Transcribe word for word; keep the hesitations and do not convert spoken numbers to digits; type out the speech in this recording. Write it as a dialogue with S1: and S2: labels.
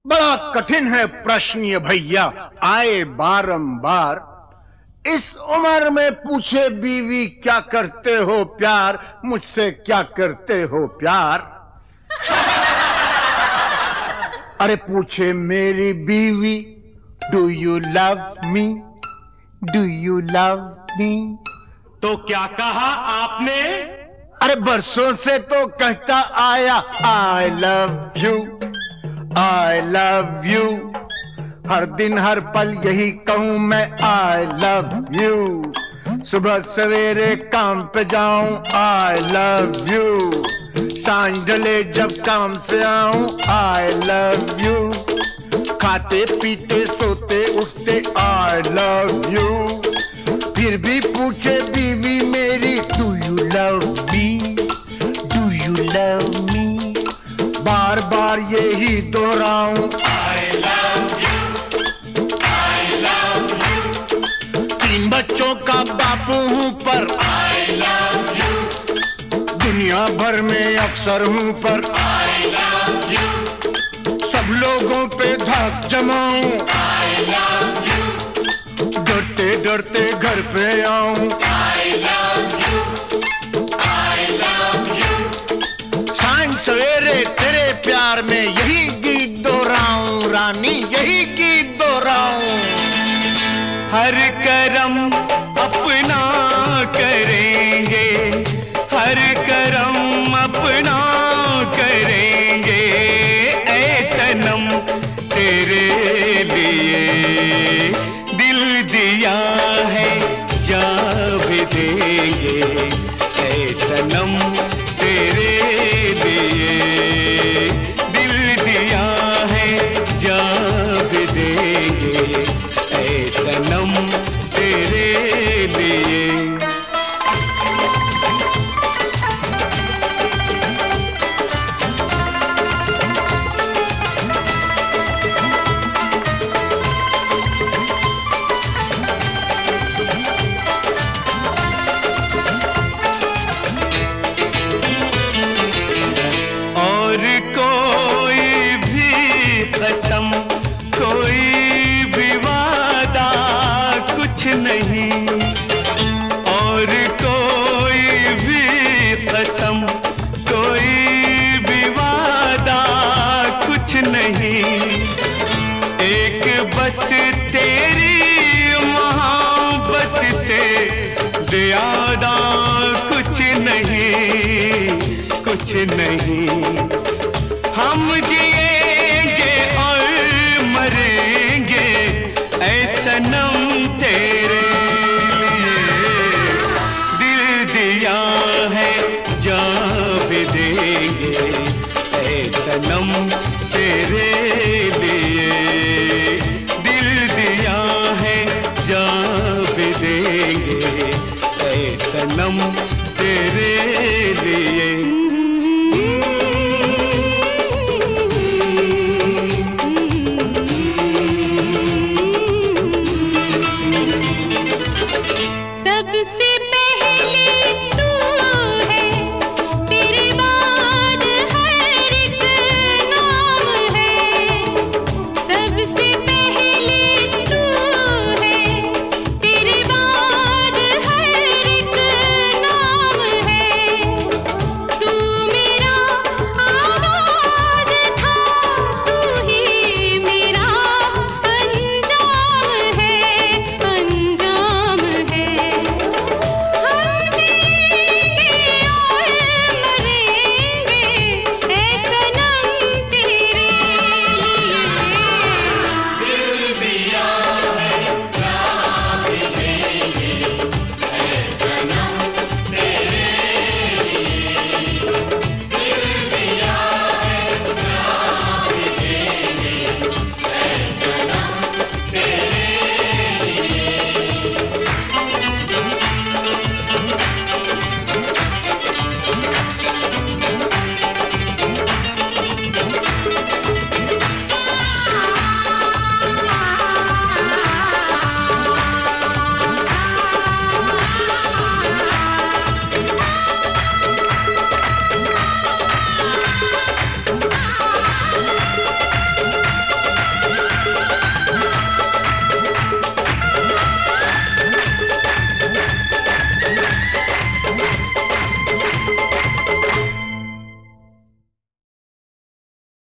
S1: बड़ा कठिन है प्रश्न ये भैया, आए बारंबार। इस उम्र में पूछे बीवी क्या करते हो प्यार, मुझसे क्या करते हो प्यार। अरे पूछे मेरी बीवी, do you love me, do you love me.
S2: तो क्या कहा आपने?
S1: अरे बरसों से तो कहता आया I love you, I love you. हर दिन हर पल यही कहूं मैं आई लव यू। सुबह सवेरे काम पे जाऊं आई लव यू, सांझ ढले जब काम से आऊं आई लव यू। खाते पीते सोते उठते आई लव यू। फिर भी पूछे बीवी मेरी, do you love me, do you love me. बार बार यही दोहराऊं
S2: I love you, I love you,
S1: तीन बच्चों का बापू हूं पर
S2: I love you,
S1: दुनिया भर में अफसर हूं पर
S2: I love you,
S1: सब लोगों पे धाक जमाऊं
S2: I love you,
S1: डरते डरते घर पे आऊं
S2: I love you, I love you,
S1: सांझ सवेरे तेरे प्यार में यही गीत दोहराऊं रानी, यही गीत दोहराऊं।
S2: हर करम अपना करेंगे, हर करम अपना करेंगे, ऐ सनम तेरे लिए दिल दिया है जान भी देंगे, ऐ सनम तेरे लिए दिल दिया है जान भी देंगे, ऐ सनम तेरे लिए। और कोई भी कसम, कोई भी वादा कुछ नहीं, और कोई भी कसम, कोई भी वादा कुछ नहीं, एक बस तेरी मोहब्बत से ज्यादा कुछ नहीं, कुछ नहीं। हम जिएंगे और मरेंगे ऐ सनम तेरे लिए, दिल दिया है जान भी देंगे, ऐ सनम तेरे लिए दिल दिया है जान भी देंगे, ऐ सनम तेरे लिए।